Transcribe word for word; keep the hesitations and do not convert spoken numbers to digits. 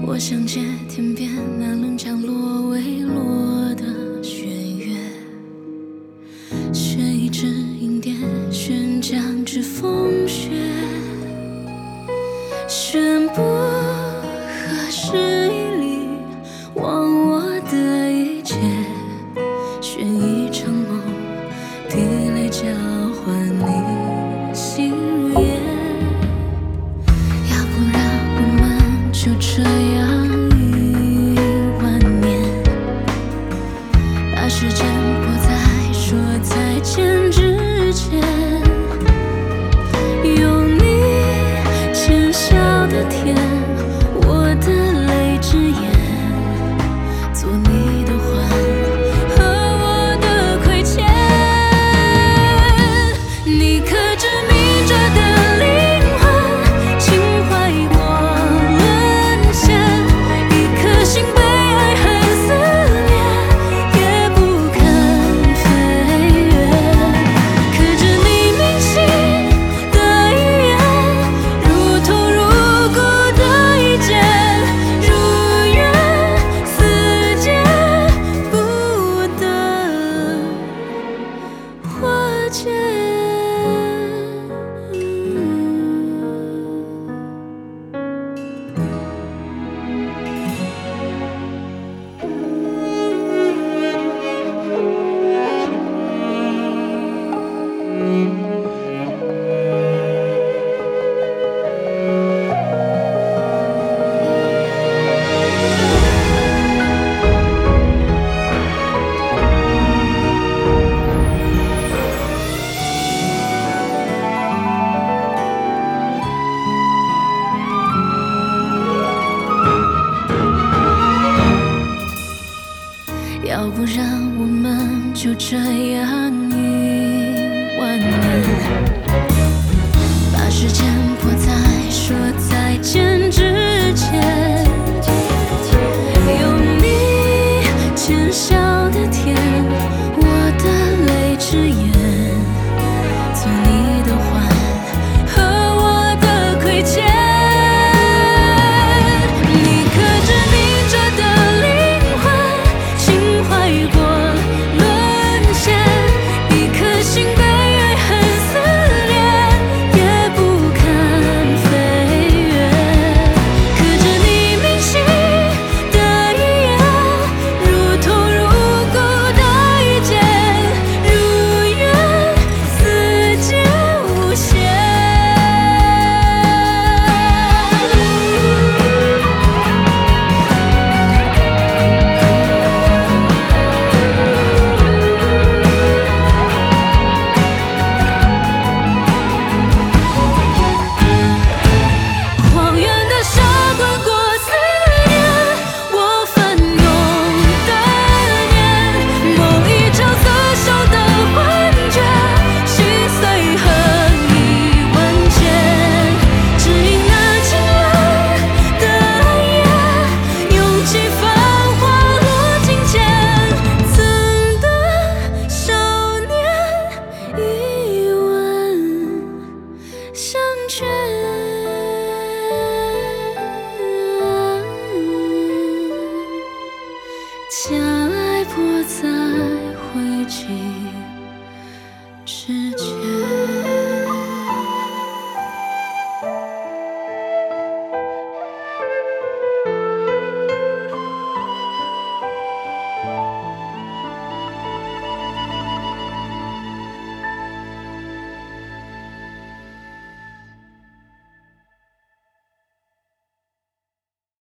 我想借天边那轮降落未落的弦乐，选一支银蝶，选将至风雪，选不合时以礼，忘我的一切，选一场梦，滴泪交换你心如烟。要不然我们就这样一万年，把时间拨在说再见之前，有你浅笑的甜，我的泪之眼，做你的欢和我的亏欠。你可知明着的灵魂，情怀过沦陷，一颗心被爱恨撕裂，也不肯飞跃。可知你铭心的语言，如痛如骨的一剑，如愿似解不得化解。要不然我们就这样一万年，把时间拨在说再见之前，有你浅笑的甜，我的泪之眼，做你的欢和我的亏欠。你可知明着的灵魂，情怀过沦陷，一颗心被爱恨撕裂，也不肯飞跃。可知你铭心的语言，如痛如骨的一剑，如愿似解无限。荒原的沙滚过思念，我翻涌的念，梦一场色笑的幻觉，心碎恨已万千。只因那晴朗的暗夜，涌起繁华落尽间，曾的少年一吻相劝。将爱泼在灰烬之间。